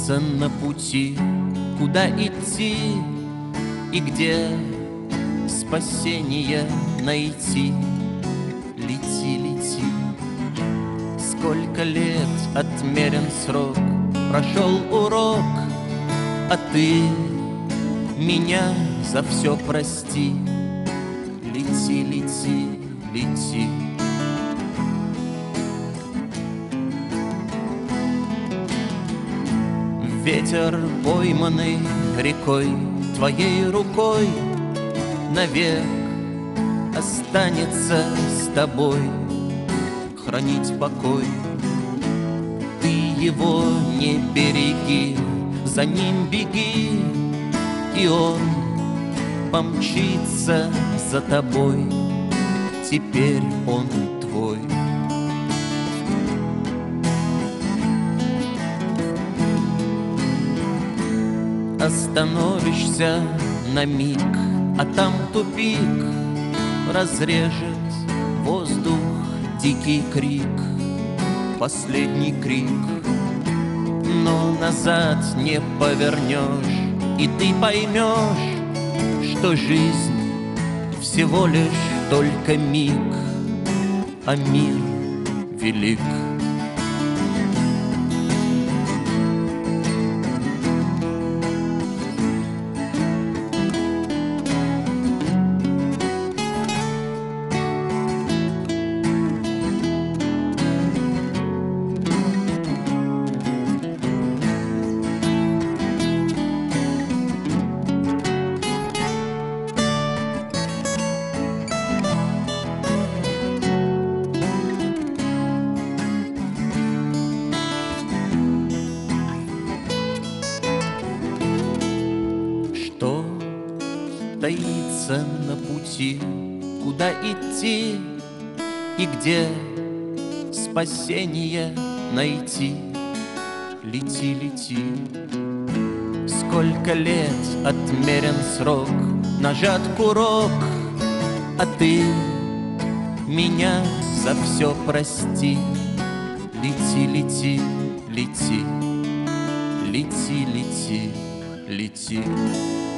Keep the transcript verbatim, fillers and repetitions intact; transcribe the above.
Торопиться на пути, куда идти и где спасение найти. Лети, лети. Сколько лет отмерен срок, прошел урок, а ты меня за все прости. Лети, лети, лети. Ветер, пойманный рекой, твоей рукой навек останется с тобой, хранить покой. Ты его не береги, за ним беги, и он помчится за тобой. Теперь он твой. Остановишься на миг, а там тупик, разрежет воздух дикий крик, последний крик. Но назад не повернешь, и ты поймешь, что жизнь всего лишь только миг, а мир велик. Что таится на пути, куда идти и где спасение найти? Лети, лети. Сколько лет отмерен срок, нажат курок, а ты меня за все прости. Лети, лети, лети, лети, лети, лети.